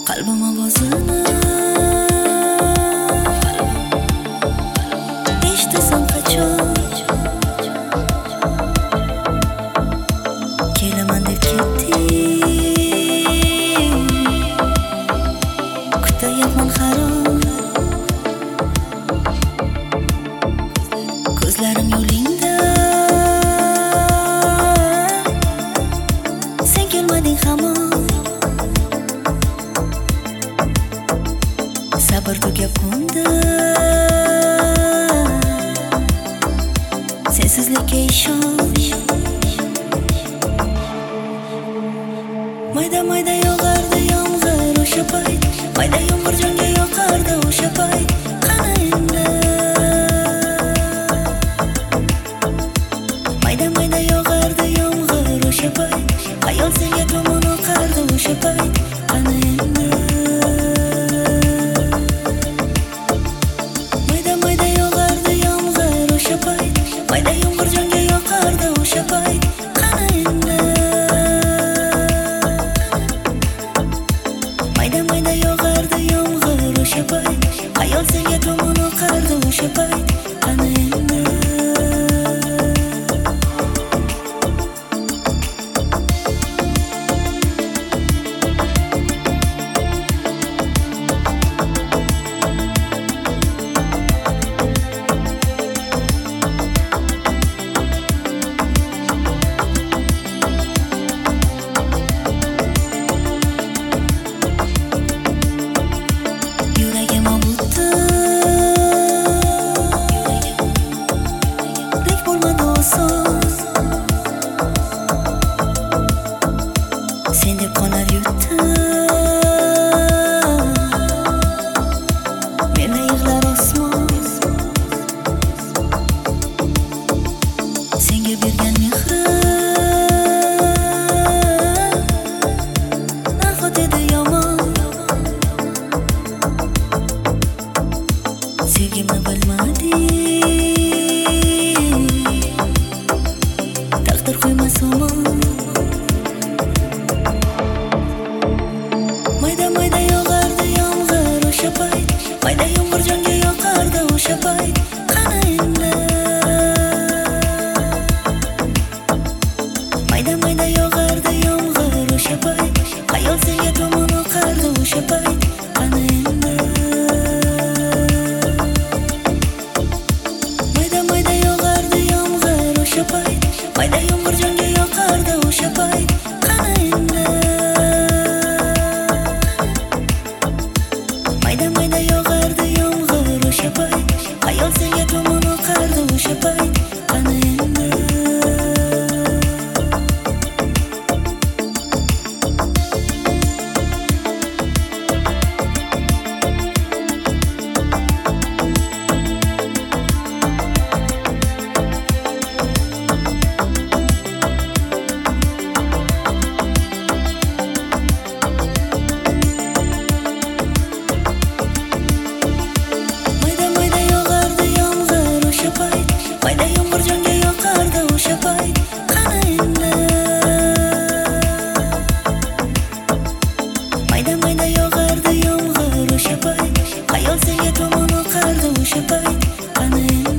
qalbim ovozini eshitasan qachon kelaman deb ketding kutayapman harom ko'zlarim yo'lingda sen kelmading hamon sabr tugab qo'ndi sensizlikka ishon mayda mayda yog'ardi yomg'ir o'sha payt mayda yomg'ir jonga yoqardi o'sha payt qani endi mayda mayda yog'ardi yomg'ir o'sha payt xayol senga tomon oqardi o'sha payt qani endi mayda yomg'ir jonga yoqardi o'sha payt qani endi mayda mayda yog'ardi yomg'ir o'sha payt xayol senga tomon oqardi o'sha payt qani endi sen deb qolar yurtim menda yig'lar osmon senga bergan mehrim nahot edi yomon sevgimni bilmading taqdir qo'ymas omon mayda mayda yog'ardi yomg'ir o'sha payt mayda yomg'ir jonga yoqardi o'sha payt qani endi mayda mayda yog'ardi yomg'ir o'sha payt xayol senga tomon oqardi o'sha payt qani endi mayda mayda yog'ardi yomg'ir o'sha payt mayda yomg'ir jonga yoqardi o'sha payt qani endi mayda mayda yog'ardi yomg'ir o'sha payt xayol senga tomon oqardi o'sha payt qani endi mayda yomg'ir jonga yoqardi o'sha payt qani endi mayda mayda yog'ardi yomg'ir o'sha payt xayol senga tomon oqardi o'sha payt qani endi